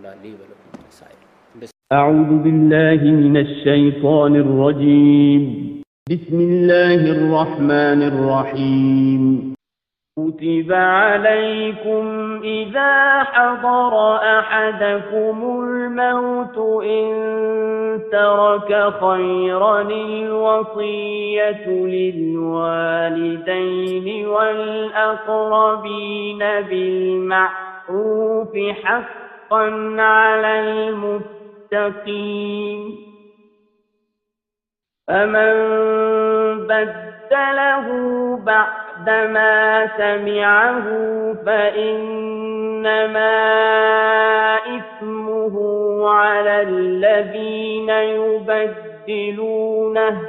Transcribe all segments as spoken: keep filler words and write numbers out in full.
تعالیٰ لی و لکم السائر. اعوذ باللہ من الشیطان الرجیم. بسم اللہ الرحمن الرحیم. كتب عليكم إذا حضر أحدكم الموت إن ترك خيرا الوصية للوالدين والأقربين بالمعروف حقا على المتقين. فمن بدله بعد بعدما سمعه فإنما إثمه على الذين يبدلونه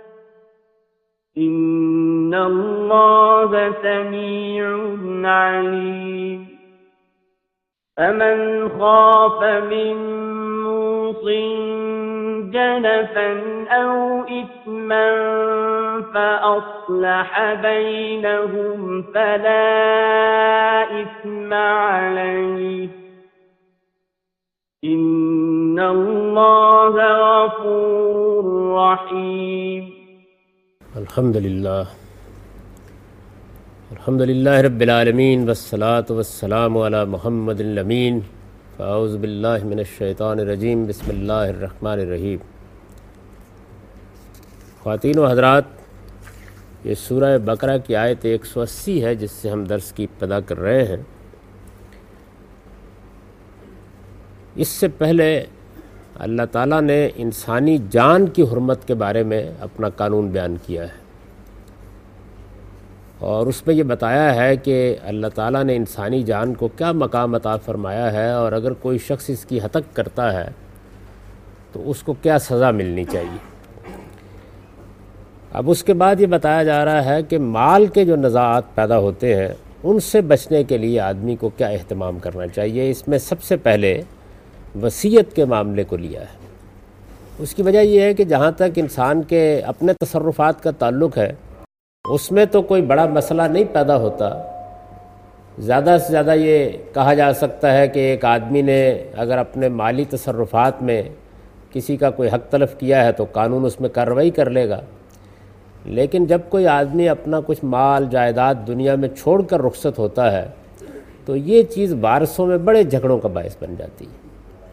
إن الله سميع عليم. فمن خاف من موص جنفا أو إثما فأصلح بينهم فلا إثم عليه إن الله غفور رحيم. الحمد للہ الحمد للہ رب العالمین والصلاة والسلام علی محمد الامین. فاعوذ باللہ من الشیطان الرجیم. بسم اللہ الرحمن الرحیم. خواتین و حضرات، یہ سورہ بقرہ کی آیت ایک سو اسی ہے جس سے ہم درس کی ابتدا کر رہے ہیں. اس سے پہلے اللہ تعالیٰ نے انسانی جان کی حرمت کے بارے میں اپنا قانون بیان کیا ہے، اور اس میں یہ بتایا ہے کہ اللہ تعالیٰ نے انسانی جان کو کیا مقام عطا فرمایا ہے، اور اگر کوئی شخص اس کی ہتک کرتا ہے تو اس کو کیا سزا ملنی چاہیے. اب اس کے بعد یہ بتایا جا رہا ہے کہ مال کے جو نزاعات پیدا ہوتے ہیں ان سے بچنے کے لیے آدمی کو کیا اہتمام کرنا چاہیے. اس میں سب سے پہلے وصیت کے معاملے کو لیا ہے. اس کی وجہ یہ ہے کہ جہاں تک انسان کے اپنے تصرفات کا تعلق ہے اس میں تو کوئی بڑا مسئلہ نہیں پیدا ہوتا. زیادہ سے زیادہ یہ کہا جا سکتا ہے کہ ایک آدمی نے اگر اپنے مالی تصرفات میں کسی کا کوئی حق تلف کیا ہے تو قانون اس میں کارروائی کر لے گا. لیکن جب کوئی آدمی اپنا کچھ مال جائیداد دنیا میں چھوڑ کر رخصت ہوتا ہے تو یہ چیز وارثوں میں بڑے جھگڑوں کا باعث بن جاتی ہے.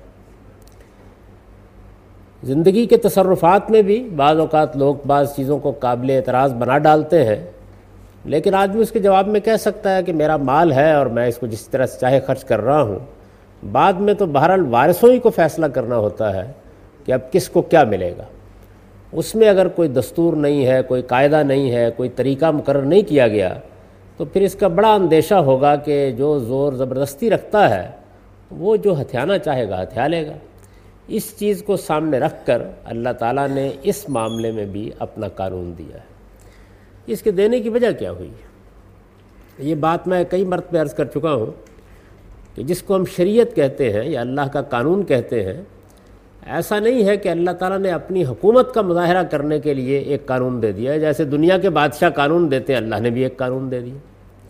زندگی کے تصرفات میں بھی بعض اوقات لوگ بعض چیزوں کو قابل اعتراض بنا ڈالتے ہیں، لیکن آدمی اس کے جواب میں کہہ سکتا ہے کہ میرا مال ہے اور میں اس کو جس طرح سے چاہے خرچ کر رہا ہوں. بعد میں تو بہرحال وارثوں ہی کو فیصلہ کرنا ہوتا ہے کہ اب کس کو کیا ملے گا. اس میں اگر کوئی دستور نہیں ہے، کوئی قاعدہ نہیں ہے، کوئی طریقہ مقرر نہیں کیا گیا تو پھر اس کا بڑا اندیشہ ہوگا کہ جو زور زبردستی رکھتا ہے وہ جو ہتھیانا چاہے گا ہتھیا لے گا. اس چیز کو سامنے رکھ کر اللہ تعالیٰ نے اس معاملے میں بھی اپنا قانون دیا ہے. اس کے دینے کی وجہ کیا ہوئی ہے؟ یہ بات میں کئی مرتبہ عرض کر چکا ہوں کہ جس کو ہم شریعت کہتے ہیں یا اللہ کا قانون کہتے ہیں، ایسا نہیں ہے کہ اللہ تعالیٰ نے اپنی حکومت کا مظاہرہ کرنے کے لیے ایک قانون دے دیا ہے. جیسے دنیا کے بادشاہ قانون دیتے ہیں، اللہ نے بھی ایک قانون دے دیا،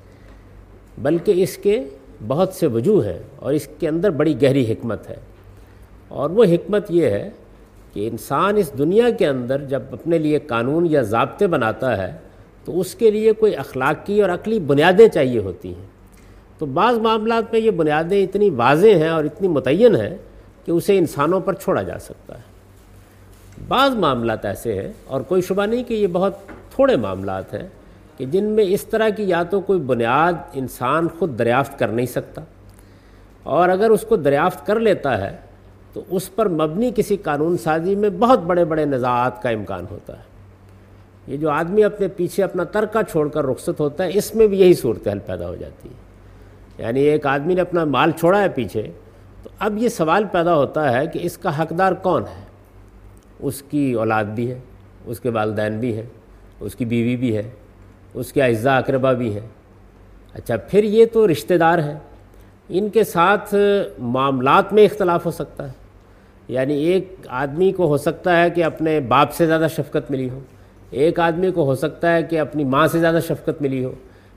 بلکہ اس کے بہت سے وجوہ ہیں اور اس کے اندر بڑی گہری حکمت ہے. اور وہ حکمت یہ ہے کہ انسان اس دنیا کے اندر جب اپنے لیے قانون یا ضابطے بناتا ہے تو اس کے لیے کوئی اخلاقی اور عقلی بنیادیں چاہیے ہوتی ہیں. تو بعض معاملات میں یہ بنیادیں اتنی واضح ہیں اور اتنی متعین ہیں کہ اسے انسانوں پر چھوڑا جا سکتا ہے. بعض معاملات ایسے ہیں، اور کوئی شبہ نہیں کہ یہ بہت تھوڑے معاملات ہیں، کہ جن میں اس طرح کی یا تو کوئی بنیاد انسان خود دریافت کر نہیں سکتا، اور اگر اس کو دریافت کر لیتا ہے تو اس پر مبنی کسی قانون سازی میں بہت بڑے بڑے نزاعات کا امکان ہوتا ہے. یہ جو آدمی اپنے پیچھے اپنا ترکہ چھوڑ کر رخصت ہوتا ہے، اس میں بھی یہی صورتحال پیدا ہو جاتی ہے. یعنی ایک آدمی نے اپنا مال چھوڑا ہے پیچھے، تو اب یہ سوال پیدا ہوتا ہے کہ اس کا حقدار کون ہے. اس کی اولاد بھی ہے، اس کے والدین بھی ہیں، اس کی بیوی بھی ہے، اس کے اعزاء اقربا بھی ہیں. اچھا، پھر یہ تو رشتہ دار ہیں، ان کے ساتھ معاملات میں اختلاف ہو سکتا ہے. یعنی ایک آدمی کو ہو سکتا ہے کہ اپنے باپ سے زیادہ شفقت ملی ہو، ایک آدمی کو ہو سکتا ہے کہ اپنی ماں سے زیادہ شفقت ملی ہو،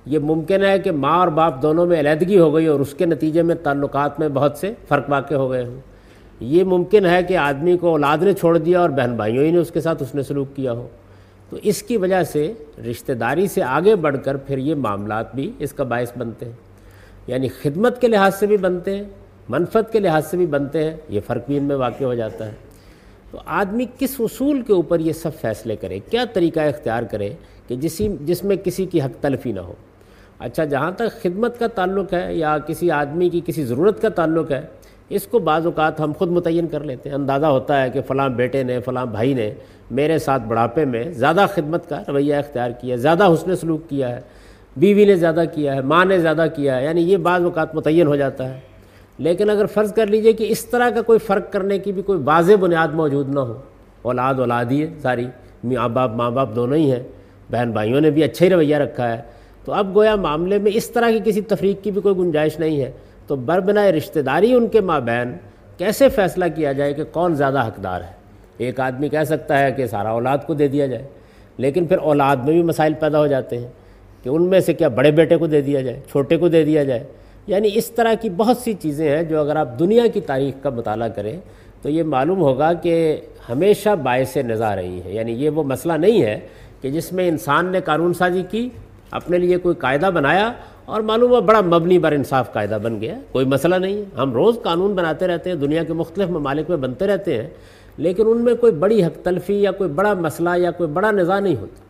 یہ ممکن ہے کہ ماں اور باپ دونوں میں علیحدگی ہو گئی اور اس کے نتیجے میں تعلقات میں بہت سے فرق واقع ہو گئے ہوں۔ یہ ممکن ہے کہ آدمی کو اولاد نے چھوڑ دیا اور بہن بھائیوں ہی نے اس کے ساتھ اس نے سلوک کیا ہو، تو اس کی وجہ سے رشتہ داری سے آگے بڑھ کر پھر یہ معاملات بھی اس کا باعث بنتے ہیں، یعنی خدمت کے لحاظ سے بھی بنتے ہیں، منفعت کے لحاظ سے بھی بنتے ہیں، یہ فرق بھی ان میں واقع ہو جاتا ہے۔ تو آدمی کس اصول کے اوپر یہ سب فیصلے کرے، کیا طریقہ اختیار کرے کہ جسی جس میں کسی کی حق تلفی نہ ہو۔ اچھا، جہاں تک خدمت کا تعلق ہے یا کسی آدمی کی کسی ضرورت کا تعلق ہے، اس کو بعض اوقات ہم خود متعین کر لیتے ہیں، اندازہ ہوتا ہے کہ فلاں بیٹے نے فلاں بھائی نے میرے ساتھ بڑھاپے میں زیادہ خدمت کا رویہ اختیار کیا ہے، زیادہ حسن سلوک کیا ہے، بیوی نے زیادہ کیا ہے، ماں نے زیادہ کیا ہے، یعنی یہ بعض اوقات متعین ہو جاتا ہے۔ لیکن اگر فرض کر لیجئے کہ اس طرح کا کوئی فرق کرنے کی بھی کوئی واضح بنیاد موجود نہ ہو، اولاد اولاد ہی ہے ساری، ماں باپ ماں باپ دونوں ہی ہیں، بہن بھائیوں نے بھی اچھا ہی رویہ رکھا ہے، تو اب گویا معاملے میں اس طرح کی کسی تفریق کی بھی کوئی گنجائش نہیں ہے، تو بربنائے رشتہ داری ان کے مابین کیسے فیصلہ کیا جائے کہ کون زیادہ حقدار ہے۔ ایک آدمی کہہ سکتا ہے کہ سارا اولاد کو دے دیا جائے، لیکن پھر اولاد میں بھی مسائل پیدا ہو جاتے ہیں کہ ان میں سے کیا بڑے بیٹے کو دے دیا جائے، چھوٹے کو دے دیا جائے، یعنی اس طرح کی بہت سی چیزیں ہیں جو اگر آپ دنیا کی تاریخ کا مطالعہ کریں تو یہ معلوم ہوگا کہ ہمیشہ باعث نزاع رہی ہے۔ یعنی یہ وہ مسئلہ نہیں ہے کہ جس میں انسان نے قانون سازی کی، اپنے لیے کوئی قاعدہ بنایا اور معلوم ہوا بڑا مبنی بر انصاف قاعدہ بن گیا، کوئی مسئلہ نہیں ہے۔ ہم روز قانون بناتے رہتے ہیں، دنیا کے مختلف ممالک میں بنتے رہتے ہیں، لیکن ان میں کوئی بڑی حق تلفی یا کوئی بڑا مسئلہ یا کوئی بڑا نزاع نہیں ہوتا۔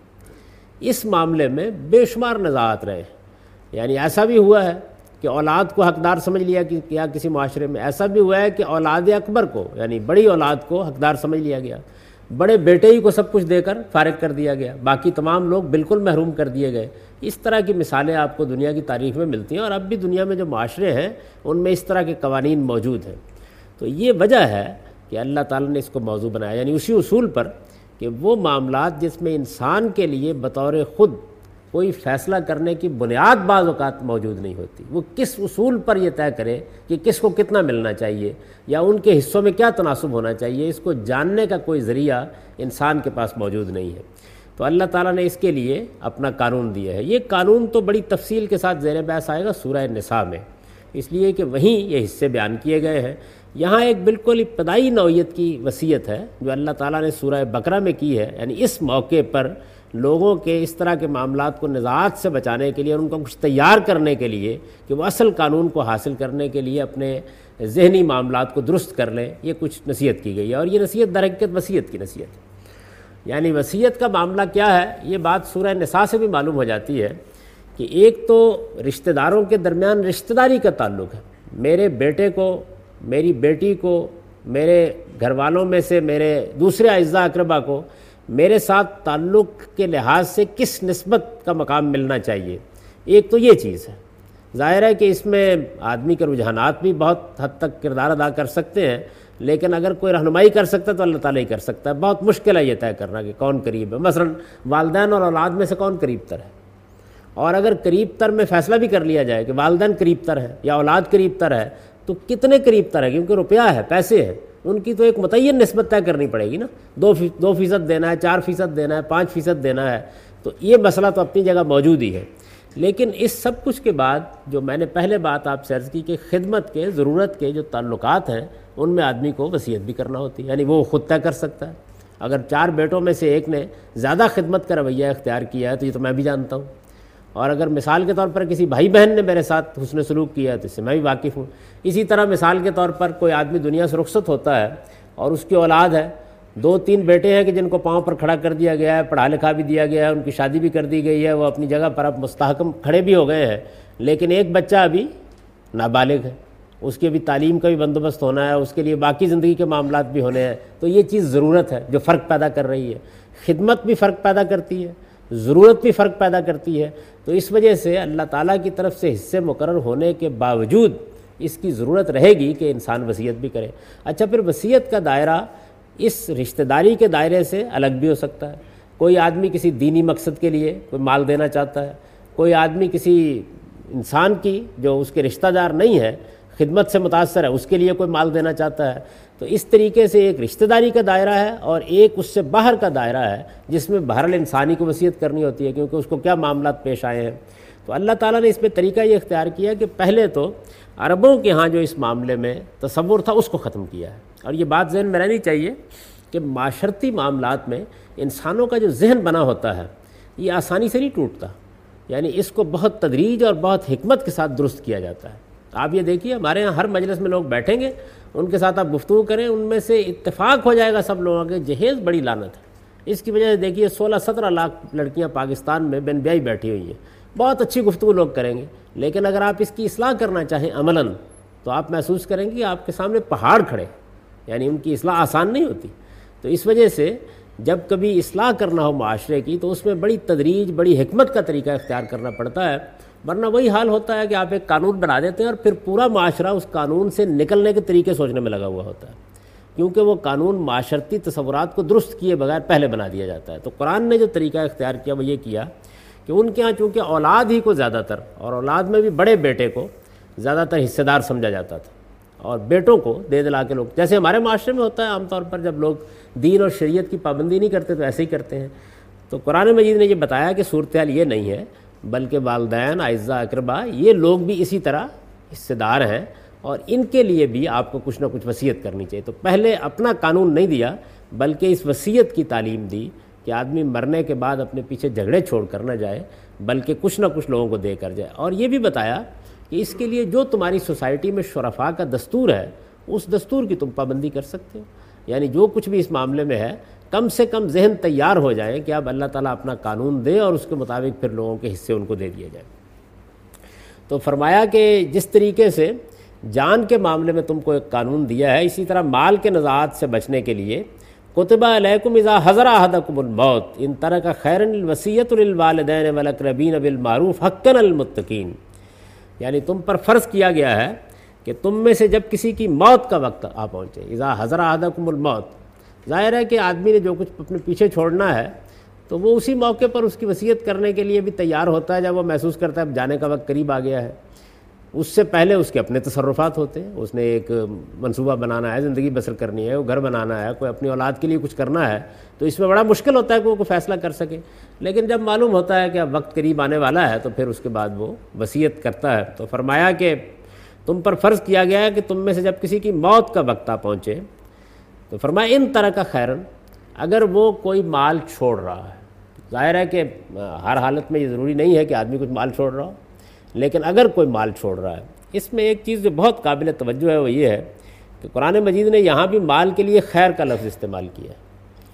اس معاملے میں بے شمار نزاعات رہے ہیں، یعنی ایسا بھی ہوا ہے کہ اولاد کو حقدار سمجھ لیا کیا کسی معاشرے میں، ایسا بھی ہوا ہے کہ اولاد اکبر کو یعنی بڑی اولاد کو حقدار سمجھ لیا گیا، بڑے بیٹے ہی کو سب کچھ دے کر فارغ کر دیا گیا، باقی تمام لوگ بالکل محروم کر دیے گئے۔ اس طرح کی مثالیں آپ کو دنیا کی تاریخ میں ملتی ہیں، اور اب بھی دنیا میں جو معاشرے ہیں ان میں اس طرح کے قوانین موجود ہیں۔ تو یہ وجہ ہے کہ اللہ تعالیٰ نے اس کو موضوع بنایا، یعنی اسی اصول پر کہ وہ معاملات جس میں انسان کے لیے بطور خود کوئی فیصلہ کرنے کی بنیاد بعض اوقات موجود نہیں ہوتی، وہ کس اصول پر یہ طے کرے کہ کس کو کتنا ملنا چاہیے یا ان کے حصوں میں کیا تناسب ہونا چاہیے، اس کو جاننے کا کوئی ذریعہ انسان کے پاس موجود نہیں ہے۔ تو اللہ تعالیٰ نے اس کے لیے اپنا قانون دیا ہے۔ یہ قانون تو بڑی تفصیل کے ساتھ زیر بحث آئے گا سورہ نساء میں، اس لیے کہ وہیں یہ حصے بیان کیے گئے ہیں۔ یہاں ایک بالکل ابتدائی نوعیت کی وصیت ہے جو اللہ تعالیٰ نے سورہ بقرہ میں کی ہے، یعنی اس موقع پر لوگوں کے اس طرح کے معاملات کو نزاعات سے بچانے کے لیے اور ان کو کچھ تیار کرنے کے لیے کہ وہ اصل قانون کو حاصل کرنے کے لیے اپنے ذہنی معاملات کو درست کر لیں، یہ کچھ نصیحت کی گئی ہے، اور یہ نصیحت در حقیقت وصیت کی نصیحت ہے۔ یعنی وصیت کا معاملہ کیا ہے، یہ بات سورہ نساء سے بھی معلوم ہو جاتی ہے کہ ایک تو رشتہ داروں کے درمیان رشتہ داری کا تعلق ہے، میرے بیٹے کو، میری بیٹی کو، میرے گھر والوں میں سے میرے دوسرے اعزاء اقربا کو میرے ساتھ تعلق کے لحاظ سے کس نسبت کا مقام ملنا چاہیے، ایک تو یہ چیز ہے۔ ظاہر ہے کہ اس میں آدمی کے رجحانات بھی بہت حد تک کردار ادا کر سکتے ہیں، لیکن اگر کوئی رہنمائی کر سکتا ہے تو اللہ تعالیٰ ہی کر سکتا ہے۔ بہت مشکل ہے یہ طے کرنا کہ کون قریب ہے، مثلا والدین اور اولاد میں سے کون قریب تر ہے، اور اگر قریب تر میں فیصلہ بھی کر لیا جائے کہ والدین قریب تر ہے یا اولاد قریب تر ہے تو کتنے قریب تر ہے، کیونکہ روپیہ ہے، پیسے ہیں، ان کی تو ایک متعین نسبت طے کرنی پڑے گی نا، دو فی دو فیصد دینا ہے، چار فیصد دینا ہے، پانچ فیصد دینا ہے، تو یہ مسئلہ تو اپنی جگہ موجود ہی ہے۔ لیکن اس سب کچھ کے بعد جو میں نے پہلے بات آپ سے عرض کی کہ خدمت کے، ضرورت کے جو تعلقات ہیں ان میں آدمی کو وصیت بھی کرنا ہوتی ہے، یعنی وہ خود طے کر سکتا ہے۔ اگر چار بیٹوں میں سے ایک نے زیادہ خدمت کا رویہ اختیار کیا ہے تو یہ تو میں بھی جانتا ہوں، اور اگر مثال کے طور پر کسی بھائی بہن نے میرے ساتھ حسن سلوک کیا ہے تو اس سے میں بھی واقف ہوں۔ اسی طرح مثال کے طور پر کوئی آدمی دنیا سے رخصت ہوتا ہے اور اس کی اولاد ہے، دو تین بیٹے ہیں کہ جن کو پاؤں پر کھڑا کر دیا گیا ہے، پڑھا لکھا بھی دیا گیا ہے، ان کی شادی بھی کر دی گئی ہے، وہ اپنی جگہ پر اب مستحکم کھڑے بھی ہو گئے ہیں، لیکن ایک بچہ ابھی نابالغ ہے، اس کی بھی تعلیم کا بھی بندوبست ہونا ہے، اس کے لیے باقی زندگی کے معاملات بھی ہونے ہیں، تو یہ چیز ضرورت ہے جو فرق پیدا کر رہی ہے۔ خدمت بھی فرق پیدا کرتی ہے، ضرورت بھی فرق پیدا کرتی ہے، تو اس وجہ سے اللہ تعالیٰ کی طرف سے حصے مقرر ہونے کے باوجود اس کی ضرورت رہے گی کہ انسان وصیت بھی کرے۔ اچھا، پھر وصیت کا دائرہ اس رشتہ داری کے دائرے سے الگ بھی ہو سکتا ہے۔ کوئی آدمی کسی دینی مقصد کے لیے کوئی مال دینا چاہتا ہے، کوئی آدمی کسی انسان کی جو اس کے رشتہ دار نہیں ہے، خدمت سے متاثر ہے، اس کے لیے کوئی مال دینا چاہتا ہے، تو اس طریقے سے ایک رشتہ داری کا دائرہ ہے اور ایک اس سے باہر کا دائرہ ہے جس میں بہرحال انسانی کو وصیت کرنی ہوتی ہے، کیونکہ اس کو کیا معاملات پیش آئے ہیں۔ تو اللہ تعالیٰ نے اس میں طریقہ یہ اختیار کیا کہ پہلے تو عربوں کے ہاں جو اس معاملے میں تصور تھا اس کو ختم کیا ہے. اور یہ بات ذہن میں رہنی چاہیے کہ معاشرتی معاملات میں انسانوں کا جو ذہن بنا ہوتا ہے یہ آسانی سے نہیں ٹوٹتا، یعنی اس کو بہت تدریج اور بہت حکمت کے ساتھ درست کیا جاتا ہے. آپ یہ دیکھیے ہمارے یہاں ہر مجلس میں لوگ بیٹھیں گے، ان کے ساتھ آپ گفتگو کریں، ان میں سے اتفاق ہو جائے گا سب لوگوں کے جہیز بڑی لعنت ہے. اس کی وجہ سے دیکھیے سولہ سترہ لاکھ لڑکیاں پاکستان میں بن بیائی بیٹھی ہوئی ہیں. بہت اچھی گفتگو لوگ کریں گے، لیکن اگر آپ اس کی اصلاح کرنا چاہیں عملاً تو آپ محسوس کریں گے کہ آپ کے سامنے پہاڑ کھڑے، یعنی ان کی اصلاح آسان نہیں ہوتی. تو اس وجہ سے جب کبھی اصلاح کرنا ہو معاشرے کی تو اس میں بڑی تدریج، بڑی حکمت کا طریقہ اختیار کرنا پڑتا ہے، ورنہ وہی حال ہوتا ہے کہ آپ ایک قانون بنا دیتے ہیں اور پھر پورا معاشرہ اس قانون سے نکلنے کے طریقے سوچنے میں لگا ہوا ہوتا ہے، کیونکہ وہ قانون معاشرتی تصورات کو درست کیے بغیر پہلے بنا دیا جاتا ہے. تو قرآن نے جو طریقہ اختیار کیا وہ یہ کیا کہ ان کے ہاں چونکہ اولاد ہی کو زیادہ تر، اور اولاد میں بھی بڑے بیٹے کو زیادہ تر حصے دار سمجھا جاتا تھا، اور بیٹوں کو دے دلا کے لوگ، جیسے ہمارے معاشرے میں ہوتا ہے عام طور پر جب لوگ دین اور شریعت کی پابندی نہیں کرتے تو ایسے ہی کرتے ہیں. تو قرآن مجید نے یہ بتایا کہ صورتحال یہ نہیں ہے، بلکہ والدین، اعزاء، اقربا یہ لوگ بھی اسی طرح حصے دار ہیں، اور ان کے لیے بھی آپ کو کچھ نہ کچھ وصیت کرنی چاہیے. تو پہلے اپنا قانون نہیں دیا بلکہ اس وصیت کی تعلیم دی کہ آدمی مرنے کے بعد اپنے پیچھے جھگڑے چھوڑ کر نہ جائے بلکہ کچھ نہ کچھ لوگوں کو دے کر جائے. اور یہ بھی بتایا کہ اس کے لیے جو تمہاری سوسائٹی میں شرفاء کا دستور ہے اس دستور کی تم پابندی کر سکتے ہو، یعنی جو کچھ بھی اس معاملے میں ہے کم سے کم ذہن تیار ہو جائیں کہ اب اللہ تعالیٰ اپنا قانون دے اور اس کے مطابق پھر لوگوں کے حصے ان کو دے دیے جائیں. تو فرمایا کہ جس طریقے سے جان کے معاملے میں تم کو ایک قانون دیا ہے، اسی طرح مال کے نزاعات سے بچنے کے لیے کتب علیکم اذا حضر احدکم الموت ان ترک خیرا الوصیۃ للوالدین والاقربین بالمعروف حقا المتقین، یعنی تم پر فرض کیا گیا ہے کہ تم میں سے جب کسی کی موت کا وقت آ پہنچے، اذا حضر احدکم الموت، ظاہر ہے کہ آدمی نے جو کچھ اپنے پیچھے چھوڑنا ہے تو وہ اسی موقع پر اس کی وصیت کرنے کے لیے بھی تیار ہوتا ہے جب وہ محسوس کرتا ہے اب جانے کا وقت قریب آ گیا ہے. اس سے پہلے اس کے اپنے تصرفات ہوتے ہیں، اس نے ایک منصوبہ بنانا ہے، زندگی بسر کرنی ہے، وہ گھر بنانا ہے، کوئی اپنی اولاد کے لیے کچھ کرنا ہے، تو اس میں بڑا مشکل ہوتا ہے کہ وہ کوئی فیصلہ کر سکے. لیکن جب معلوم ہوتا ہے کہ اب وقت قریب آنے والا ہے تو پھر اس کے بعد وہ وصیت کرتا ہے. تو فرمایا کہ تم پر فرض کیا گیا ہے کہ تم میں سے جب کسی کی موت کا وقت آ پہنچے تو فرمایا ان طرح کا خیرن، اگر وہ کوئی مال چھوڑ رہا ہے، ظاہر ہے کہ ہر حالت میں یہ ضروری نہیں ہے کہ آدمی کچھ مال چھوڑ رہا ہو، لیکن اگر کوئی مال چھوڑ رہا ہے، اس میں ایک چیز جو بہت قابل توجہ ہے وہ یہ ہے کہ قرآن مجید نے یہاں بھی مال کے لیے خیر کا لفظ استعمال کیا ہے،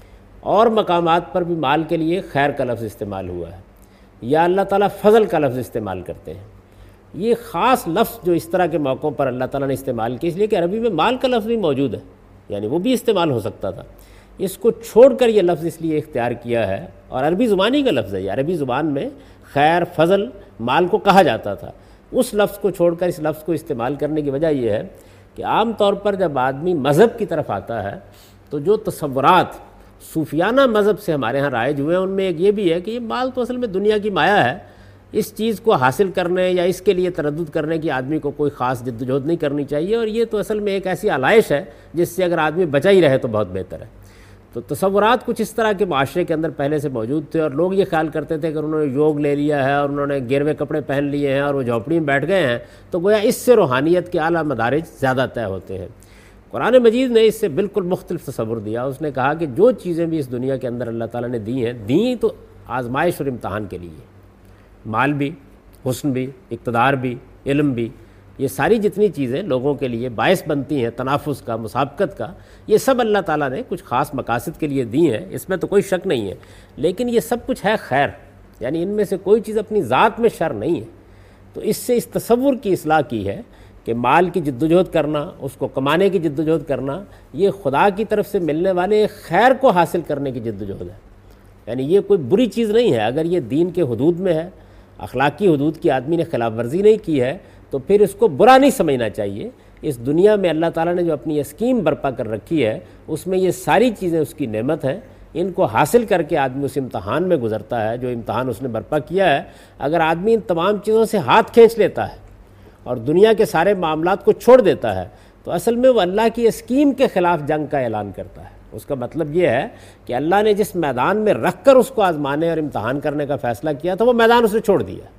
اور مقامات پر بھی مال کے لیے خیر کا لفظ استعمال ہوا ہے، یا اللہ تعالیٰ فضل کا لفظ استعمال کرتے ہیں. یہ خاص لفظ جو اس طرح کے موقعوں پر اللہ تعالیٰ نے استعمال کیا، اس لیے کہ عربی میں مال کا لفظ بھی موجود ہے، یعنی وہ بھی استعمال ہو سکتا تھا. اس کو چھوڑ کر یہ لفظ اس لیے اختیار کیا ہے، اور عربی زبانی کا لفظ ہے یہ، عربی زبان میں خیر، فضل، مال کو کہا جاتا تھا. اس لفظ کو چھوڑ کر اس لفظ کو استعمال کرنے کی وجہ یہ ہے کہ عام طور پر جب آدمی مذہب کی طرف آتا ہے تو جو تصورات صوفیانہ مذہب سے ہمارے ہاں رائج ہوئے ہیں ان میں ایک یہ بھی ہے کہ یہ مال تو اصل میں دنیا کی مایا ہے، اس چیز کو حاصل کرنے یا اس کے لیے تردد کرنے کی آدمی کو کوئی خاص جد و جہد نہیں کرنی چاہیے، اور یہ تو اصل میں ایک ایسی آلائش ہے جس سے اگر آدمی بچا ہی رہے تو بہت بہتر ہے. تو تصورات کچھ اس طرح کے معاشرے کے اندر پہلے سے موجود تھے، اور لوگ یہ خیال کرتے تھے کہ انہوں نے یوگ لے لیا ہے اور انہوں نے گیروے کپڑے پہن لیے ہیں اور وہ جھونپڑی میں بیٹھ گئے ہیں تو گویا اس سے روحانیت کے اعلیٰ مدارج زیادہ طے ہوتے ہیں. قرآن مجید نے اس سے بالکل مختلف تصور دیا. اس نے کہا کہ جو چیزیں بھی اس دنیا کے اندر اللہ تعالیٰ نے دی ہیں، دیں تو آزمائش اور امتحان کے لیے، مال بھی، حسن بھی، اقتدار بھی، علم بھی، یہ ساری جتنی چیزیں لوگوں کے لیے باعث بنتی ہیں تنافس کا، مسابقت کا، یہ سب اللہ تعالیٰ نے کچھ خاص مقاصد کے لیے دی ہیں، اس میں تو کوئی شک نہیں ہے. لیکن یہ سب کچھ ہے خیر، یعنی ان میں سے کوئی چیز اپنی ذات میں شر نہیں ہے. تو اس سے اس تصور کی اصلاح کی ہے کہ مال کی جد و جہد کرنا، اس کو کمانے کی جد و جہد کرنا، یہ خدا کی طرف سے ملنے والے خیر کو حاصل کرنے کی جد و جہد ہے. یعنی یہ کوئی بری چیز نہیں ہے، اگر یہ دین کے حدود میں ہے، اخلاقی حدود کی آدمی نے خلاف ورزی نہیں کی ہے تو پھر اس کو برا نہیں سمجھنا چاہیے. اس دنیا میں اللہ تعالیٰ نے جو اپنی اسکیم برپا کر رکھی ہے اس میں یہ ساری چیزیں اس کی نعمت ہیں، ان کو حاصل کر کے آدمی اس امتحان میں گزرتا ہے جو امتحان اس نے برپا کیا ہے. اگر آدمی ان تمام چیزوں سے ہاتھ کھینچ لیتا ہے اور دنیا کے سارے معاملات کو چھوڑ دیتا ہے تو اصل میں وہ اللہ کی اسکیم کے خلاف جنگ کا اعلان کرتا ہے. اس کا مطلب یہ ہے کہ اللہ نے جس میدان میں رکھ کر اس کو آزمانے اور امتحان کرنے کا فیصلہ کیا تھا وہ میدان اس نے چھوڑ دیا،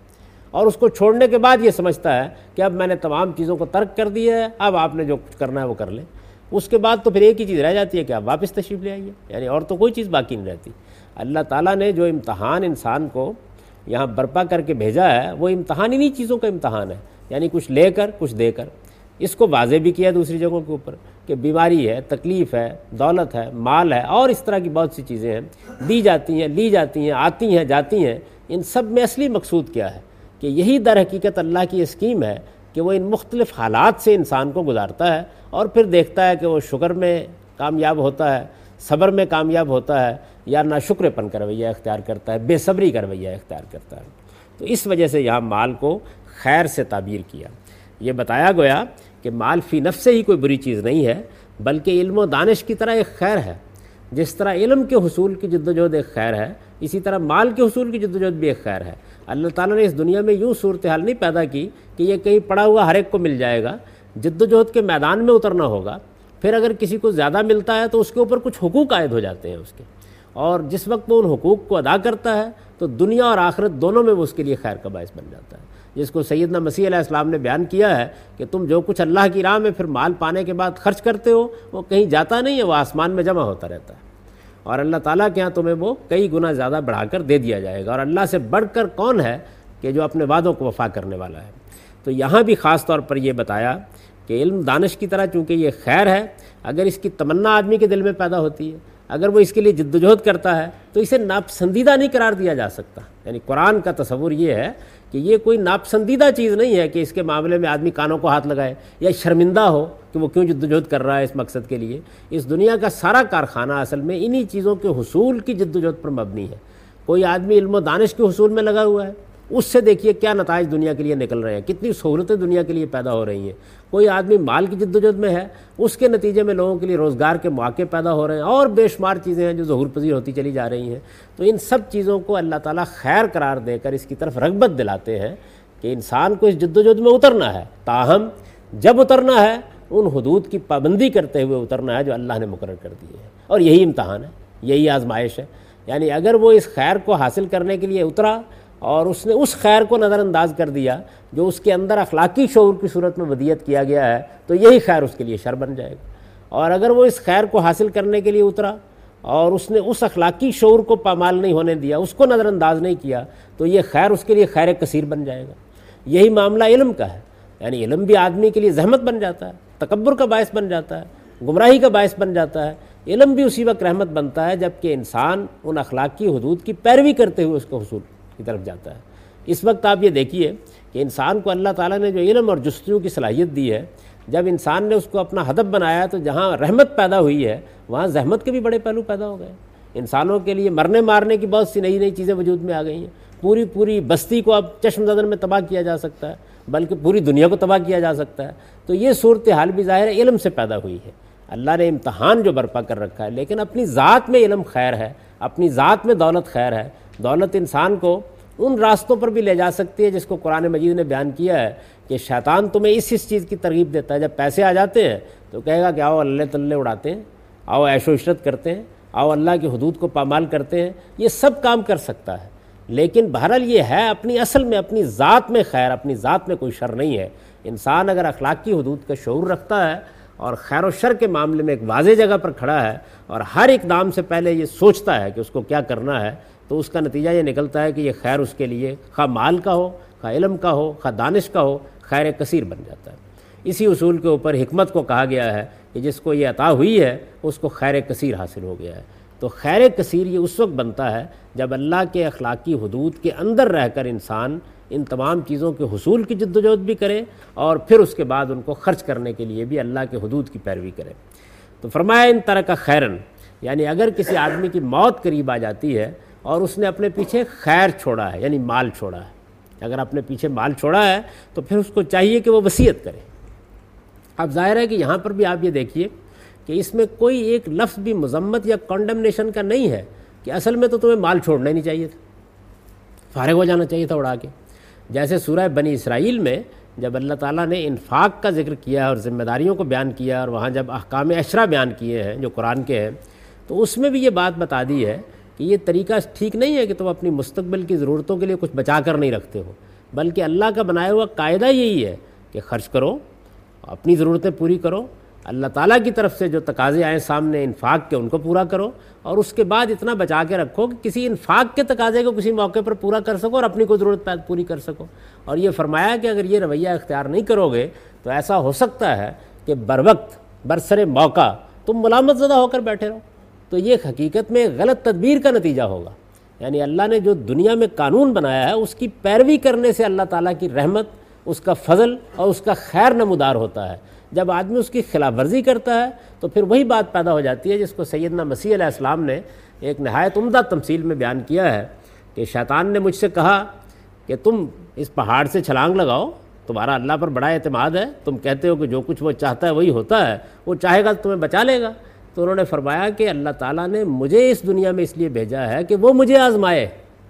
اور اس کو چھوڑنے کے بعد یہ سمجھتا ہے کہ اب میں نے تمام چیزوں کو ترک کر دیا ہے، اب آپ نے جو کچھ کرنا ہے وہ کر لیں۔ اس کے بعد تو پھر ایک ہی چیز رہ جاتی ہے کہ آپ واپس تشریف لے آئیے، یعنی اور تو کوئی چیز باقی نہیں رہتی۔ اللہ تعالیٰ نے جو امتحان انسان کو یہاں برپا کر کے بھیجا ہے وہ امتحان انہی چیزوں کا امتحان ہے، یعنی کچھ لے کر کچھ دے کر۔ اس کو واضح بھی کیا دوسری جگہوں کے اوپر کہ بیماری ہے، تکلیف ہے، دولت ہے، مال ہے، اور اس طرح کی بہت سی چیزیں ہیں، دی جاتی ہیں، لی جاتی ہیں، آتی ہیں، جاتی ہیں۔ ان سب میں اصلی مقصود کیا ہے کہ یہی در حقیقت اللہ کی اسکیم ہے کہ وہ ان مختلف حالات سے انسان کو گزارتا ہے اور پھر دیکھتا ہے کہ وہ شکر میں کامیاب ہوتا ہے، صبر میں کامیاب ہوتا ہے، یا ناشکر پن کا رویہ اختیار کرتا ہے، بے صبری کا رویہ اختیار کرتا ہے۔ تو اس وجہ سے یہاں مال کو خیر سے تعبیر کیا۔ یہ بتایا گیا کہ مال فی نفس سے ہی کوئی بری چیز نہیں ہے، بلکہ علم و دانش کی طرح ایک خیر ہے۔ جس طرح علم کے حصول کی جد و جہد ایک خیر ہے، اسی طرح مال کے حصول کی جد و جہد بھی ایک خیر ہے۔ اللہ تعالیٰ نے اس دنیا میں یوں صورتحال نہیں پیدا کی کہ یہ کہیں پڑا ہوا ہر ایک کو مل جائے گا، جد و جہد کے میدان میں اترنا ہوگا، پھر اگر کسی کو زیادہ ملتا ہے تو اس کے اوپر کچھ حقوق عائد ہو جاتے ہیں اس کے، اور جس وقت وہ ان حقوق کو ادا کرتا ہے تو دنیا اور آخرت دونوں میں وہ اس کے لیے خیر کا باعث بن جاتا ہے، جس کو سیدنا مسیح علیہ السلام نے بیان کیا ہے کہ تم جو کچھ اللہ کی راہ میں پھر مال پانے کے بعد خرچ کرتے ہو وہ کہیں جاتا نہیں ہے، وہ آسمان میں جمع ہوتا رہتا ہے، اور اللہ تعالیٰ کے ہاں تمہیں وہ کئی گنا زیادہ بڑھا کر دے دیا جائے گا۔ اور اللہ سے بڑھ کر کون ہے کہ جو اپنے وعدوں کو وفا کرنے والا ہے۔ تو یہاں بھی خاص طور پر یہ بتایا کہ علم دانش کی طرح چونکہ یہ خیر ہے، اگر اس کی تمنا آدمی کے دل میں پیدا ہوتی ہے، اگر وہ اس کے لیے جد و جہد کرتا ہے تو اسے ناپسندیدہ نہیں قرار دیا جا سکتا۔ یعنی قرآن کا تصور یہ ہے کہ یہ کوئی ناپسندیدہ چیز نہیں ہے کہ اس کے معاملے میں آدمی کانوں کو ہاتھ لگائے یا شرمندہ ہو کہ وہ کیوں جد و جہد کر رہا ہے اس مقصد کے لیے۔ اس دنیا کا سارا کارخانہ اصل میں انہی چیزوں کے حصول کی جد و جہد پر مبنی ہے۔ کوئی آدمی علم و دانش کے حصول میں لگا ہوا ہے، اس سے دیکھیے کیا نتائج دنیا کے لیے نکل رہے ہیں، کتنی سہولتیں دنیا کے لیے پیدا ہو رہی ہیں۔ کوئی آدمی مال کی جد و جہد میں ہے، اس کے نتیجے میں لوگوں کے لیے روزگار کے مواقع پیدا ہو رہے ہیں، اور بے شمار چیزیں ہیں جو ظہور پذیر ہوتی چلی جا رہی ہیں۔ تو ان سب چیزوں کو اللہ تعالیٰ خیر قرار دے کر اس کی طرف رغبت دلاتے ہیں کہ انسان کو اس جد و جہد میں اترنا ہے، تاہم جب اترنا ہے ان حدود کی پابندی کرتے ہوئے اترنا ہے جو اللہ نے مقرر کر دی ہے، اور یہی امتحان ہے، یہی آزمائش ہے۔ یعنی اگر وہ اس خیر کو حاصل کرنے کے لیے اترا اور اس نے اس خیر کو نظر انداز کر دیا جو اس کے اندر اخلاقی شعور کی صورت میں ودیت کیا گیا ہے، تو یہی خیر اس کے لیے شر بن جائے گا۔ اور اگر وہ اس خیر کو حاصل کرنے کے لیے اترا اور اس نے اس اخلاقی شعور کو پامال نہیں ہونے دیا، اس کو نظر انداز نہیں کیا، تو یہ خیر اس کے لیے خیر کثیر بن جائے گا۔ یہی معاملہ علم کا ہے، یعنی علم بھی آدمی کے لیے زحمت بن جاتا ہے، تکبر کا باعث بن جاتا ہے، گمراہی کا باعث بن جاتا ہے۔ علم بھی اسی وقت رحمت بنتا ہے جب کہ انسان ان اخلاقی حدود کی پیروی کرتے ہوئے اس کے حصول کی طرف جاتا ہے۔ اس وقت آپ یہ دیکھیے کہ انسان کو اللہ تعالیٰ نے جو علم اور جستجو کی صلاحیت دی ہے، جب انسان نے اس کو اپنا ہدف بنایا تو جہاں رحمت پیدا ہوئی ہے وہاں زحمت کے بھی بڑے پہلو پیدا ہو گئے۔ انسانوں کے لیے مرنے مارنے کی بہت سی نئی نئی چیزیں وجود میں آ گئی ہیں، پوری پوری بستی کو اب چشم زدن میں تباہ کیا جا سکتا ہے، بلکہ پوری دنیا کو تباہ کیا جا سکتا ہے۔ تو یہ صورتحال بھی ظاہر علم سے پیدا ہوئی ہے۔ اللہ نے امتحان جو برپا کر رکھا ہے، لیکن اپنی ذات میں علم خیر ہے، اپنی ذات میں دولت خیر ہے۔ دولت انسان کو ان راستوں پر بھی لے جا سکتی ہے جس کو قرآن مجید نے بیان کیا ہے کہ شیطان تمہیں اس اس چیز کی ترغیب دیتا ہے۔ جب پیسے آ جاتے ہیں تو کہے گا کہ آؤ اللہ تلے اڑاتے ہیں، آؤ عیش و عشرت کرتے ہیں، آؤ اللہ کی حدود کو پامال کرتے ہیں۔ یہ سب کام کر سکتا ہے، لیکن بہرحال یہ ہے اپنی اصل میں اپنی ذات میں خیر، اپنی ذات میں کوئی شر نہیں ہے۔ انسان اگر اخلاق کی حدود کا شعور رکھتا ہے اور خیر و شر کے معاملے میں ایک واضح جگہ پر کھڑا ہے اور ہر اقدام سے پہلے یہ سوچتا ہے کہ اس کو کیا کرنا ہے، تو اس کا نتیجہ یہ نکلتا ہے کہ یہ خیر اس کے لیے خواہ مال کا ہو، خواہ علم کا ہو، خواہ دانش کا ہو، خیر کثیر بن جاتا ہے۔ اسی اصول کے اوپر حکمت کو کہا گیا ہے کہ جس کو یہ عطا ہوئی ہے اس کو خیر کثیر حاصل ہو گیا ہے۔ تو خیر کثیر یہ اس وقت بنتا ہے جب اللہ کے اخلاقی حدود کے اندر رہ کر انسان ان تمام چیزوں کے حصول کی جد و جہد بھی کرے اور پھر اس کے بعد ان کو خرچ کرنے کے لیے بھی اللہ کے حدود کی پیروی کرے۔ تو فرمایا ان ترک خیرن، یعنی اگر کسی آدمی کی موت قریب آ جاتی ہے اور اس نے اپنے پیچھے خیر چھوڑا ہے، یعنی مال چھوڑا ہے، اگر اپنے پیچھے مال چھوڑا ہے تو پھر اس کو چاہیے کہ وہ وصیت کرے۔ اب ظاہر ہے کہ یہاں پر بھی آپ یہ دیکھیے کہ اس میں کوئی ایک لفظ بھی مذمت یا کنڈمنیشن کا نہیں ہے کہ اصل میں تو تمہیں مال چھوڑنا ہی نہیں چاہیے تھا، فارغ ہو جانا چاہیے تھا اڑا کے۔ جیسے سورہ بنی اسرائیل میں جب اللہ تعالیٰ نے انفاق کا ذکر کیا اور ذمہ داریوں کو بیان کیا اور وہاں جب احکام عشرہ بیان کیے ہیں جو قرآن کے ہیں، تو اس میں بھی یہ بات بتا دی ہے کہ یہ طریقہ ٹھیک نہیں ہے کہ تم اپنی مستقبل کی ضرورتوں کے لیے کچھ بچا کر نہیں رکھتے ہو، بلکہ اللہ کا بنایا ہوا قاعدہ یہی ہے کہ خرچ کرو، اپنی ضرورتیں پوری کرو، اللہ تعالیٰ کی طرف سے جو تقاضے آئیں سامنے انفاق کے ان کو پورا کرو، اور اس کے بعد اتنا بچا کے رکھو کہ کسی انفاق کے تقاضے کو کسی موقع پر پورا کر سکو اور اپنی کوئی ضرورت پوری کر سکو۔ اور یہ فرمایا کہ اگر یہ رویہ اختیار نہیں کرو گے تو ایسا ہو سکتا ہے کہ بروقت برسر موقع تم ملامت زدہ ہو کر بیٹھے رہو، تو یہ حقیقت میں غلط تدبیر کا نتیجہ ہوگا۔ یعنی اللہ نے جو دنیا میں قانون بنایا ہے اس کی پیروی کرنے سے اللہ تعالیٰ کی رحمت، اس کا فضل اور اس کا خیر نمودار ہوتا ہے۔ جب آدمی اس کی خلاف ورزی کرتا ہے تو پھر وہی بات پیدا ہو جاتی ہے جس کو سیدنا مسیح علیہ السلام نے ایک نہایت عمدہ تمثیل میں بیان کیا ہے کہ شیطان نے مجھ سے کہا کہ تم اس پہاڑ سے چھلانگ لگاؤ، تمہارا اللہ پر بڑا اعتماد ہے، تم کہتے ہو کہ جو کچھ وہ چاہتا ہے وہی ہوتا ہے، وہ چاہے گا تو تمہیں بچا لے گا۔ تو انہوں نے فرمایا کہ اللہ تعالیٰ نے مجھے اس دنیا میں اس لیے بھیجا ہے کہ وہ مجھے آزمائے۔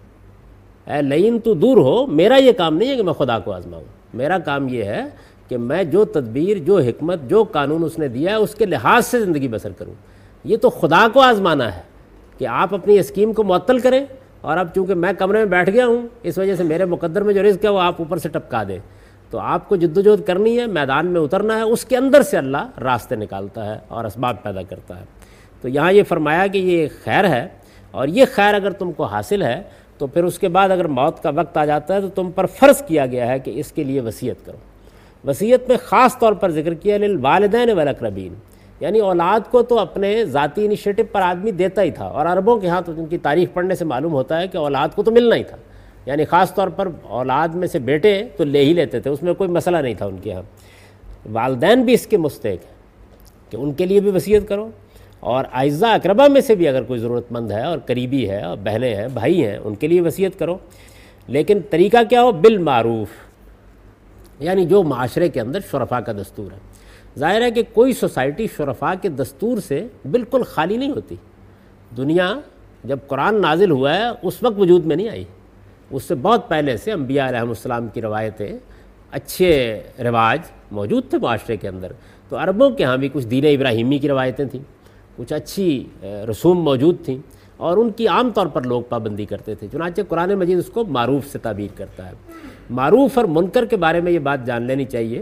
اے لئیم تو دور ہو، میرا یہ کام نہیں ہے کہ میں خدا کو آزماؤں، میرا کام یہ ہے کہ میں جو تدبیر، جو حکمت، جو قانون اس نے دیا ہے اس کے لحاظ سے زندگی بسر کروں۔ یہ تو خدا کو آزمانا ہے کہ آپ اپنی اسکیم کو معطل کریں، اور اب چونکہ میں کمرے میں بیٹھ گیا ہوں اس وجہ سے میرے مقدر میں جو رزق ہے وہ آپ اوپر سے ٹپکا دیں۔ تو آپ کو جدوجہد کرنی ہے، میدان میں اترنا ہے، اس کے اندر سے اللہ راستے نکالتا ہے اور اسباب پیدا کرتا ہے۔ تو یہاں یہ فرمایا کہ یہ خیر ہے، اور یہ خیر اگر تم کو حاصل ہے تو پھر اس کے بعد اگر موت کا وقت آ جاتا ہے تو تم پر فرض کیا گیا ہے کہ اس کے لیے وصیت کرو۔ وصیت میں خاص طور پر ذکر کیا للوالدین والاقربین، یعنی اولاد کو تو اپنے ذاتی انیشیٹو پر آدمی دیتا ہی تھا، اور عربوں کے ہاں تو ان کی تاریخ پڑھنے سے معلوم ہوتا ہے کہ اولاد کو تو ملنا ہی تھا، یعنی خاص طور پر اولاد میں سے بیٹے تو لے ہی لیتے تھے، اس میں کوئی مسئلہ نہیں تھا ان کے ہاں۔ والدین بھی اس کے مستحق ہیں کہ ان کے لیے بھی وصیت کرو، اور اعزاء اقربا میں سے بھی اگر کوئی ضرورت مند ہے اور قریبی ہے اور بہنیں ہیں، بھائی ہیں، ان کے لیے وصیت کرو، لیکن طریقہ کیا ہو؟ بالمعروف، یعنی جو معاشرے کے اندر شرفاء کا دستور ہے۔ ظاہر ہے کہ کوئی سوسائٹی شرفاء کے دستور سے بالکل خالی نہیں ہوتی۔ دنیا جب قرآن نازل ہوا ہے اس وقت وجود میں نہیں آئی، اس سے بہت پہلے سے انبیاء علیہ السلام کی روایتیں، اچھے رواج موجود تھے معاشرے کے اندر۔ تو عربوں کے ہاں بھی کچھ دین ابراہیمی کی روایتیں تھیں، کچھ اچھی رسوم موجود تھیں، اور ان کی عام طور پر لوگ پابندی کرتے تھے۔ چنانچہ قرآن مجید اس کو معروف سے تعبیر کرتا ہے۔ معروف اور منکر کے بارے میں یہ بات جان لینی چاہیے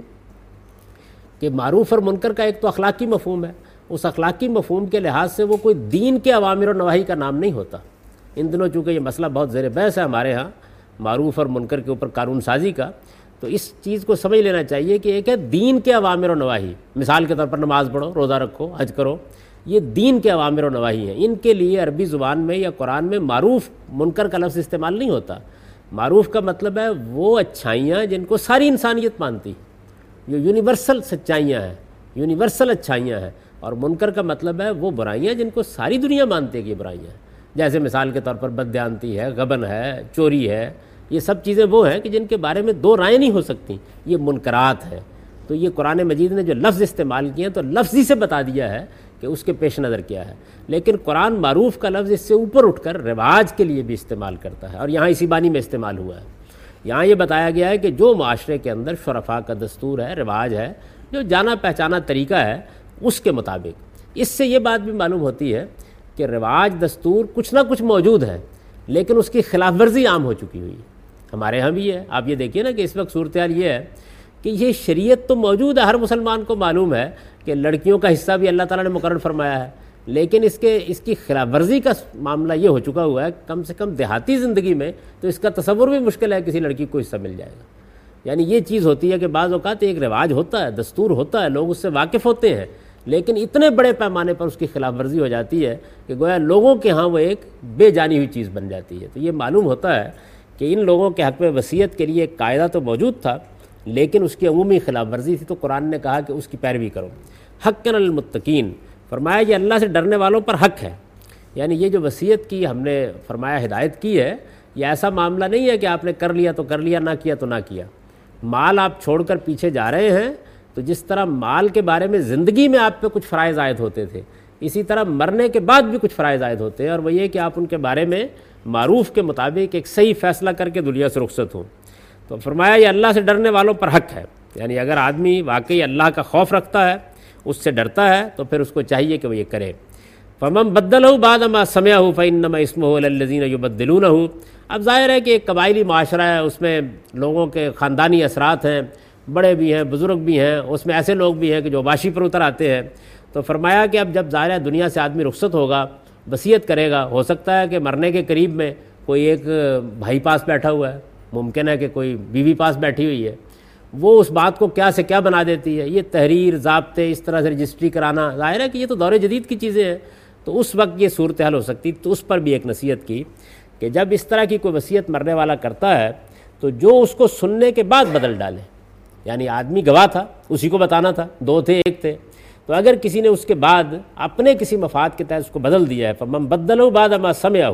کہ معروف اور منکر کا ایک تو اخلاقی مفہوم ہے، اس اخلاقی مفہوم کے لحاظ سے وہ کوئی دین کے اوامر و نواہی کا نام نہیں ہوتا۔ ان دنوں چونکہ یہ مسئلہ بہت زیر بحث ہے ہمارے ہاں معروف اور منکر کے اوپر قانون سازی کا، تو اس چیز کو سمجھ لینا چاہیے کہ ایک ہے دین کے اوامر و نواہی، مثال کے طور پر نماز پڑھو، روزہ رکھو، حج کرو، یہ دین کے اوامر و نواہی ہیں۔ ان کے لیے عربی زبان میں یا قرآن میں معروف منکر کا لفظ استعمال نہیں ہوتا۔ معروف کا مطلب ہے وہ اچھائیاں جن کو ساری انسانیت مانتی، جو یونیورسل سچائیاں ہیں، یونیورسل اچھائیاں ہیں، اور منکر کا مطلب ہے وہ برائیاں جن کو ساری دنیا مانتی ہے کہ یہ برائیاں ہیں، جیسے مثال کے طور پر بددیانتی ہے، غبن ہے، چوری ہے، یہ سب چیزیں وہ ہیں کہ جن کے بارے میں دو رائے نہیں ہو سکتی، یہ منکرات ہیں۔ تو یہ قرآن مجید نے جو لفظ استعمال کیے ہیں تو لفظ ہی سے بتا دیا ہے کہ اس کے پیش نظر کیا ہے، لیکن قرآن معروف کا لفظ اس سے اوپر اٹھ کر رواج کے لیے بھی استعمال کرتا ہے، اور یہاں اسی بانی میں استعمال ہوا ہے۔ یہاں یہ بتایا گیا ہے کہ جو معاشرے کے اندر شرفاء کا دستور ہے، رواج ہے، جو جانا پہچانا طریقہ ہے، اس کے مطابق۔ اس سے یہ بات بھی معلوم ہوتی ہے کہ رواج، دستور کچھ نہ کچھ موجود ہے، لیکن اس کی خلاف ورزی عام ہو چکی ہوئی ہے۔ ہمارے ہاں بھی ہے، آپ یہ دیکھیے نا کہ اس وقت صورتحال یہ ہے کہ یہ شریعت تو موجود ہے، ہر مسلمان کو معلوم ہے کہ لڑکیوں کا حصہ بھی اللہ تعالیٰ نے مقرر فرمایا ہے، لیکن اس کے اس کی خلاف ورزی کا معاملہ یہ ہو چکا ہوا ہے کم سے کم دیہاتی زندگی میں تو اس کا تصور بھی مشکل ہے کسی لڑکی کو حصہ مل جائے گا۔ یعنی یہ چیز ہوتی ہے کہ بعض اوقات ایک رواج ہوتا ہے، دستور ہوتا ہے، لوگ اس سے واقف ہوتے ہیں، لیکن اتنے بڑے پیمانے پر اس کی خلاف ورزی ہو جاتی ہے کہ گویا لوگوں کے ہاں وہ ایک بے جانی ہوئی چیز بن جاتی ہے۔ تو یہ معلوم ہوتا ہے کہ ان لوگوں کے حق میں وصیت کے لیے ایک قاعدہ تو موجود تھا، لیکن اس کی عمومی خلاف ورزی تھی، تو قرآن نے کہا کہ اس کی پیروی کرو۔ حقاً المتقین، فرمایا یہ اللہ سے ڈرنے والوں پر حق ہے، یعنی یہ جو وصیت کی ہم نے فرمایا ہدایت کی ہے، یہ ایسا معاملہ نہیں ہے کہ آپ نے کر لیا تو کر لیا، نہ کیا تو نہ کیا۔ مال آپ چھوڑ کر پیچھے جا رہے ہیں تو جس طرح مال کے بارے میں زندگی میں آپ پہ کچھ فرائض عائد ہوتے تھے، اسی طرح مرنے کے بعد بھی کچھ فرائض عائد ہوتے ہیں، اور وہ یہ کہ آپ ان کے بارے میں معروف کے مطابق ایک صحیح فیصلہ کر کے دنیا سے رخصت ہوں۔ تو فرمایا یہ اللہ سے ڈرنے والوں پر حق ہے، یعنی اگر آدمی واقعی اللہ کا خوف رکھتا ہے، اس سے ڈرتا ہے، تو پھر اس کو چاہیے کہ وہ یہ کرے۔ فمن بدلہ بعد ما سمعہ فانما اسمہ علی الذین یبدلونہ۔ اب ظاہر ہے کہ ایک قبائلی معاشرہ ہے، اس میں لوگوں کے خاندانی اثرات ہیں، بڑے بھی ہیں، بزرگ بھی ہیں، اس میں ایسے لوگ بھی ہیں کہ جو واشی پر اتر آتے ہیں۔ تو فرمایا کہ اب جب ظاہر ہے دنیا سے آدمی رخصت ہوگا، وصیت کرے گا، ہو سکتا ہے کہ مرنے کے قریب میں کوئی ایک بھائی پاس بیٹھا ہوا ہے، ممکن ہے کہ کوئی بیوی پاس بیٹھی ہوئی ہے، وہ اس بات کو کیا سے کیا بنا دیتی ہے۔ یہ تحریر، ضابطے، اس طرح سے رجسٹری کرانا، ظاہر ہے کہ یہ تو دور جدید کی چیزیں ہیں، تو اس وقت یہ صورتحال ہو سکتی۔ تو اس پر بھی ایک نصیحت کی کہ جب اس طرح کی کوئی وصیت مرنے والا کرتا ہے تو جو اس کو سننے کے بعد بدل ڈالے، یعنی آدمی گواہ تھا، اسی کو بتانا تھا، دو تھے ایک تھے، تو اگر کسی نے اس کے بعد اپنے کسی مفاد کے تحت اس کو بدل دیا ہے، فمن بدلہ بعد ما سمعہ،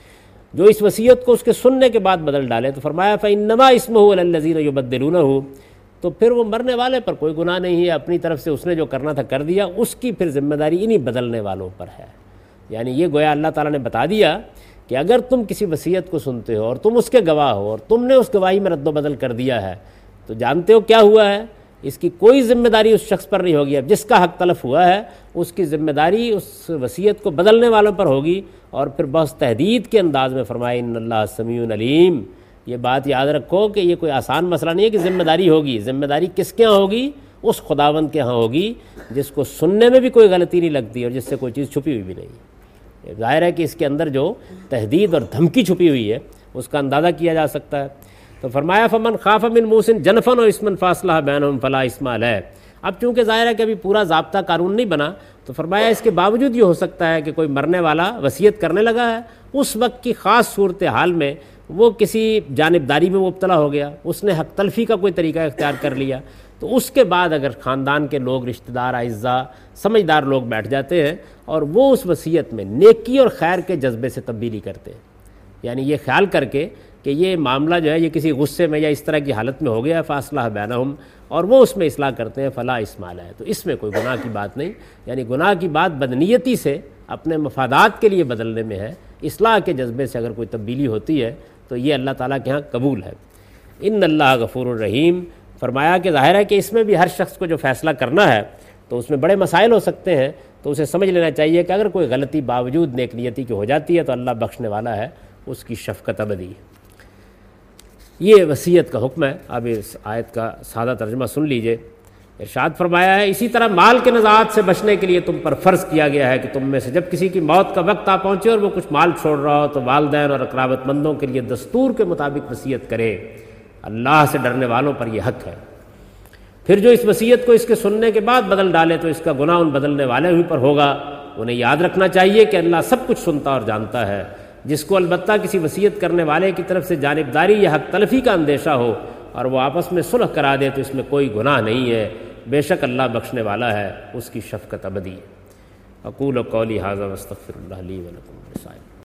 جو اس وصیت کو اس کے سننے کے بعد بدل ڈالے، تو فرمایا فانما اسمہ علی الذین یبدلونہ، تو پھر وہ مرنے والے پر کوئی گناہ نہیں ہے، اپنی طرف سے اس نے جو کرنا تھا کر دیا، اس کی پھر ذمہ داری انہی بدلنے والوں پر ہے۔ یعنی یہ گویا اللہ تعالیٰ نے بتا دیا کہ اگر تم کسی وصیت کو سنتے ہو اور تم اس کے گواہ ہو اور تم نے اس گواہی میں رد و بدل کر دیا ہے، تو جانتے ہو کیا ہوا ہے، اس کی کوئی ذمہ داری اس شخص پر نہیں ہوگی۔ اب جس کا حق تلف ہوا ہے اس کی ذمہ داری اس وصیت کو بدلنے والوں پر ہوگی۔ اور پھر بہت تحدید کے انداز میں فرمایا ان اللہ سمیع علیم۔ یہ بات یاد رکھو کہ یہ کوئی آسان مسئلہ نہیں ہے کہ ذمہ داری ہوگی، ذمہ داری کس کے ہاں ہوگی؟ اس خداوند کے ہاں ہوگی جس کو سننے میں بھی کوئی غلطی نہیں لگتی اور جس سے کوئی چیز چھپی ہوئی بھی نہیں۔ ظاہر ہے کہ اس کے اندر جو تحدید اور دھمکی چھپی ہوئی ہے اس کا اندازہ کیا جا سکتا ہے۔ تو فرمایا فمن خاف من موص جنفا و اسما فاصلح بینہم فلا اثم علیہ۔ اب چونکہ ظاہر ہے کہ ابھی پورا ضابطہ قانون نہیں بنا، تو فرمایا اس کے باوجود یہ ہو سکتا ہے کہ کوئی مرنے والا وصیت کرنے لگا ہے، اس وقت کی خاص صورتحال میں وہ کسی جانبداری میں مبتلا ہو گیا، اس نے حق تلفی کا کوئی طریقہ اختیار کر لیا، تو اس کے بعد اگر خاندان کے لوگ، رشتہ دار، اعزاء، سمجھدار لوگ بیٹھ جاتے ہیں اور وہ اس وصیت میں نیکی اور خیر کے جذبے سے تبدیلی کرتے ہیں، یعنی یہ خیال کر کے کہ یہ معاملہ جو ہے یہ کسی غصے میں یا اس طرح کی حالت میں ہو گیا ہے، فاصلہ بینہم، اور وہ اس میں اصلاح کرتے ہیں، فلا اثم علیہ، تو اس میں کوئی گناہ کی بات نہیں۔ یعنی گناہ کی بات بدنیتی سے اپنے مفادات کے لیے بدلنے میں ہے، اصلاح کے جذبے سے اگر کوئی تبدیلی ہوتی ہے تو یہ اللہ تعالیٰ کے ہاں قبول ہے۔ ان اللہ غفور الرحیم۔ فرمایا کہ ظاہر ہے کہ اس میں بھی ہر شخص کو جو فیصلہ کرنا ہے تو اس میں بڑے مسائل ہو سکتے ہیں، تو اسے سمجھ لینا چاہیے کہ اگر کوئی غلطی باوجود نیک نیتی کی ہو جاتی ہے تو اللہ بخشنے والا ہے، اس کی شفقت ابدی ہے۔ یہ وصیت کا حکم ہے۔ اب اس آیت کا سادہ ترجمہ سن لیجئے۔ ارشاد فرمایا ہے اسی طرح مال کے نزاعات سے بچنے کے لیے تم پر فرض کیا گیا ہے کہ تم میں سے جب کسی کی موت کا وقت آ پہنچے اور وہ کچھ مال چھوڑ رہا ہو تو والدین اور قرابت مندوں کے لیے دستور کے مطابق وصیت کرے، اللہ سے ڈرنے والوں پر یہ حق ہے۔ پھر جو اس وصیت کو اس کے سننے کے بعد بدل ڈالے تو اس کا گناہ ان بدلنے والے ہی پر ہوگا۔ انہیں یاد رکھنا چاہیے کہ اللہ سب کچھ سنتا اور جانتا ہے۔ جس کو البتہ کسی وصیت کرنے والے کی طرف سے جانبداری یا حق تلفی کا اندیشہ ہو اور وہ آپس میں صلح کرا دے تو اس میں کوئی گناہ نہیں ہے، بے شک اللہ بخشنے والا ہے، اس کی شفقت ابدی ہے۔ اقول قولی ھذا واستغفر اللہ لی ولکم۔